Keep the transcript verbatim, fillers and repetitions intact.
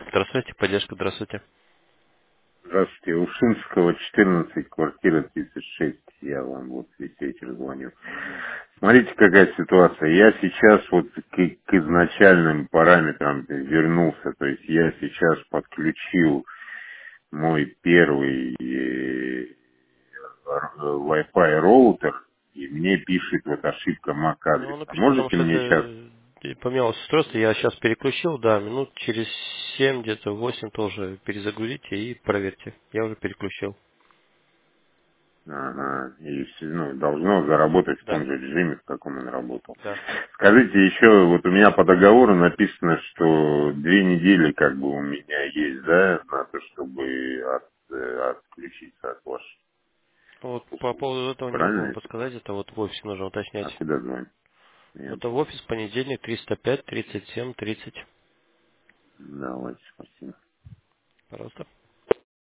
Здравствуйте, поддержка, здравствуйте. Здравствуйте, Ушинского, четырнадцать, квартира тридцать шесть. Я вам вот весь вечер звоню. Смотрите, какая ситуация. Я сейчас вот к, к изначальным параметрам вернулся. То есть я сейчас подключил мой первый э, р- Wi-Fi роутер, и мне пишет вот ошибка MAC Ну, адрес. оно А пишет, потому можете что мне сейчас... это э, поменялось устройство. Я сейчас переключил, да, минут через семь, где-то восемь тоже перезагрузите и проверьте. Я уже переключил. Ага, и всё, ну, должно заработать в том Да, же режиме, в каком он работал. да. Скажите еще, вот у меня по договору написано, что две недели как бы у меня есть, да, на то, чтобы от, э, отключиться от вашей Вот по услуги. поводу этого не могу Правильно вам я подсказать, понимаю? это вот в офисе нужно уточнять. А куда звонить? Я Это в понял. офис понедельник триста пять тридцать семь тридцать. Давайте, спасибо. Пожалуйста.